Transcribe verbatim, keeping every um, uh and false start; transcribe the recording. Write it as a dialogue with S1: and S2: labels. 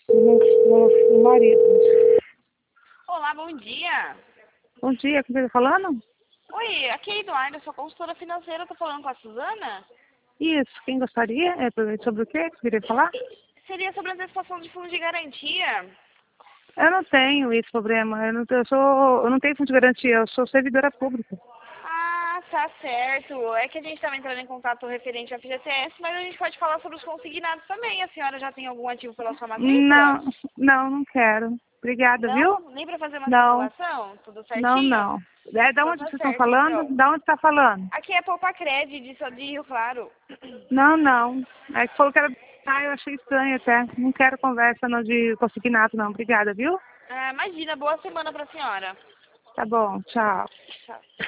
S1: do meu, do meu marido.
S2: Olá, bom dia.
S1: Bom dia, com quem tá falando?
S2: Oi, aqui é a Eduarda, sou consultora financeira, tô falando com a Suzana?
S1: Isso, quem gostaria? É sobre o que que você queria falar?
S2: Seria sobre a antecipação de fundo de garantia.
S1: Eu não tenho esse problema, eu não, eu sou, eu não tenho fundo de garantia, eu sou servidora pública.
S2: Ah, tá certo. É que a gente estava entrando em contato referente ao F G T S, mas a gente pode falar sobre os consignados também. A senhora já tem algum ativo pela sua matrícula?
S1: Não, não, não quero. Obrigada, viu?
S2: Não? Nem para fazer uma
S1: Não,
S2: simulação? Tudo
S1: não,
S2: certinho?
S1: não. É da
S2: Então
S1: onde
S2: tá
S1: vocês estão
S2: certo,
S1: falando?
S2: então.
S1: Da onde está falando?
S2: Aqui é Poupa Cred, de, de Rio Claro.
S1: Não, não. É que falou que era. Ah, eu achei estranho até. Não quero conversa não de consignato, não. Obrigada, viu?
S2: Ah, imagina, boa semana pra senhora.
S1: Tá bom, tchau.
S2: Tchau.